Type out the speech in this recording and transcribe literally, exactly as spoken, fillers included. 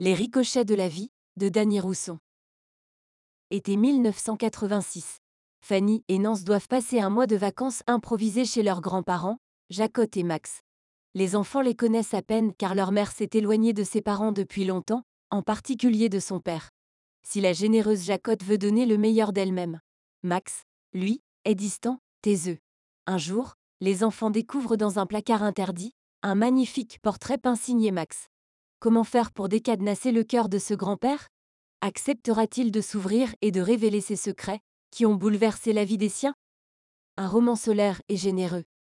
Les ricochets de la vie, de Dany Rousson. Été mille neuf cent quatre-vingt-six. Fanny et Nance doivent passer un mois de vacances improvisées chez leurs grands-parents, Jacotte et Max. Les enfants les connaissent à peine car leur mère s'est éloignée de ses parents depuis longtemps, en particulier de son père. Si la généreuse Jacotte veut donner le meilleur d'elle-même, Max, lui, est distant, taiseux. Un jour, les enfants découvrent dans un placard interdit un magnifique portrait peint signé Max. Comment faire pour décadenasser le cœur de ce grand-père? Acceptera-t-il de s'ouvrir et de révéler ses secrets, qui ont bouleversé la vie des siens? Un roman solaire et généreux,